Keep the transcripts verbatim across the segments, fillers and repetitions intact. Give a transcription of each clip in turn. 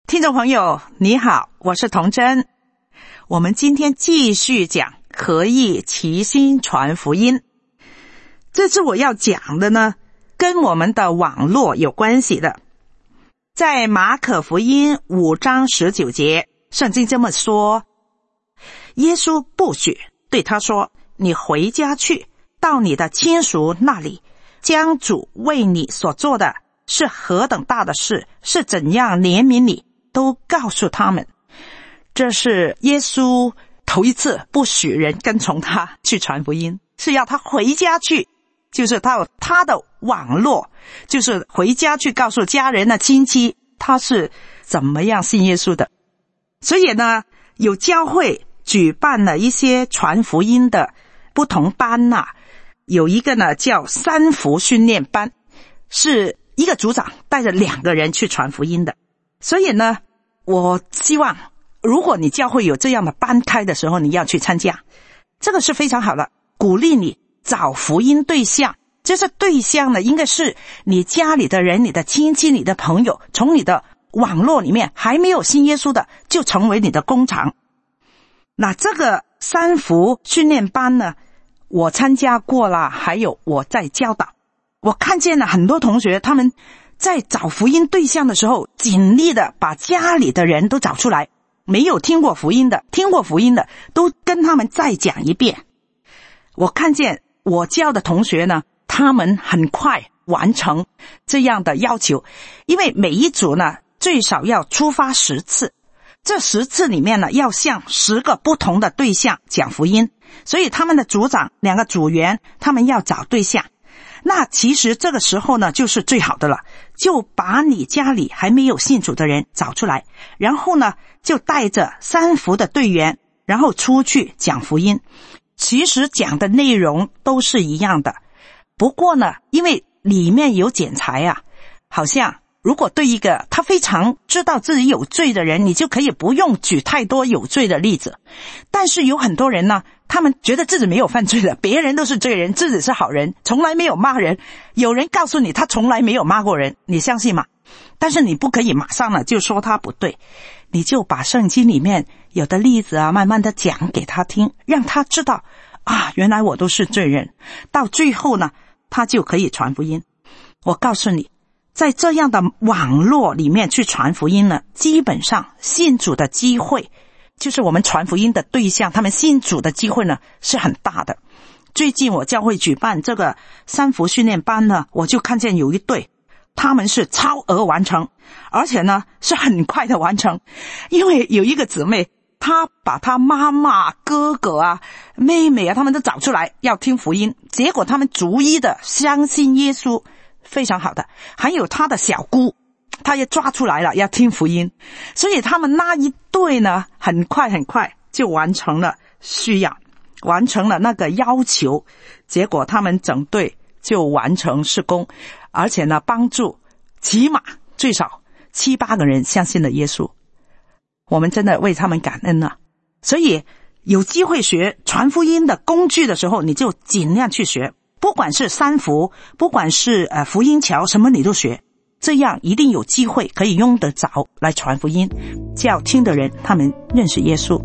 听众朋友你好，我是童真。我们今天继续讲合意齐心传福音。这次我要讲的呢，跟我们的网络有关系的。在马可福音五章十九节，圣经这么说，耶稣不许对他说，你回家去，到你的亲属那里，将主为你所做的是何等大的事，是怎样怜悯你，都告诉他们。这是耶稣头一次不许人跟从他去传福音，是要他回家去，就是到他的网络，就是回家去告诉家人的亲戚他是怎么样信耶稣的。所以呢，有教会举办了一些传福音的不同班啊，有一个呢叫三福训练班，是一个组长带着两个人去传福音的。所以呢，我希望如果你教会有这样的班开的时候，你要去参加，这个是非常好的，鼓励你找福音对象。这是对象呢，应该是你家里的人，你的亲戚，你的朋友，从你的网络里面还没有信耶稣的，就成为你的工厂。那这个三福训练班呢，我参加过了，还有我在教导。我看见了很多同学，他们在找福音对象的时候，尽力的把家里的人都找出来，没有听过福音的，听过福音的，都跟他们再讲一遍。我看见我教的同学呢，他们很快完成这样的要求，因为每一组呢最少要出发十次，这十次里面呢要向十个不同的对象讲福音，所以他们的组长两个组员他们要找对象。那其实这个时候呢就是最好的了，就把你家里还没有信主的人找出来，然后呢就带着三福的队员，然后出去讲福音。其实讲的内容都是一样的，不过呢因为里面有剪裁啊，好像如果对一个他非常知道自己有罪的人，你就可以不用举太多有罪的例子。但是有很多人呢，他们觉得自己没有犯罪的，别人都是罪人，自己是好人，从来没有骂人。有人告诉你他从来没有骂过人，你相信吗？但是你不可以马上呢就说他不对，你就把圣经里面有的例子啊慢慢的讲给他听，让他知道啊，原来我都是罪人。到最后呢他就可以传福音。我告诉你，在这样的网络里面去传福音呢，基本上信主的机会，就是我们传福音的对象他们信主的机会呢是很大的。最近我教会举办这个三福训练班呢，我就看见有一对他们是超额完成，而且呢是很快的完成。因为有一个姊妹，她把她妈妈哥哥啊妹妹啊他们都找出来要听福音，结果他们逐一的相信耶稣，非常好的。还有她的小姑，她也抓出来了要听福音，所以他们那一对呢很快很快就完成了需要，完成了那个要求，结果他们整队就完成事工，而且呢帮助起码最少七八个人相信了耶稣。我们真的为他们感恩啊。所以有机会学传福音的工具的时候，你就尽量去学，不管是三福，不管是呃福音桥，什么你都学，这样一定有机会可以用得着来传福音，叫听的人他们认识耶稣。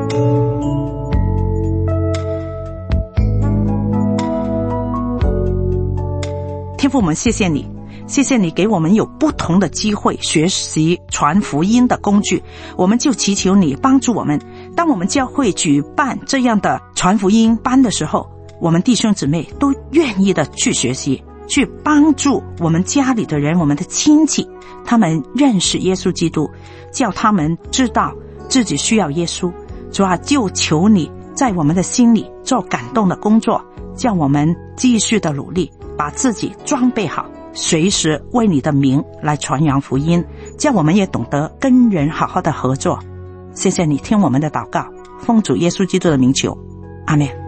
天父，我们谢谢你，谢谢你给我们有不同的机会学习传福音的工具，我们就祈求你帮助我们，当我们教会举办这样的传福音班的时候，我们弟兄姊妹都愿意的去学习，去帮助我们家里的人，我们的亲戚，他们认识耶稣基督，叫他们知道自己需要耶稣。主啊，就求你在我们的心里做感动的工作，叫我们继续的努力，把自己装备好，随时为你的名来传扬福音，叫我们也懂得跟人好好的合作。谢谢你听我们的祷告，奉主耶稣基督的名求，阿们。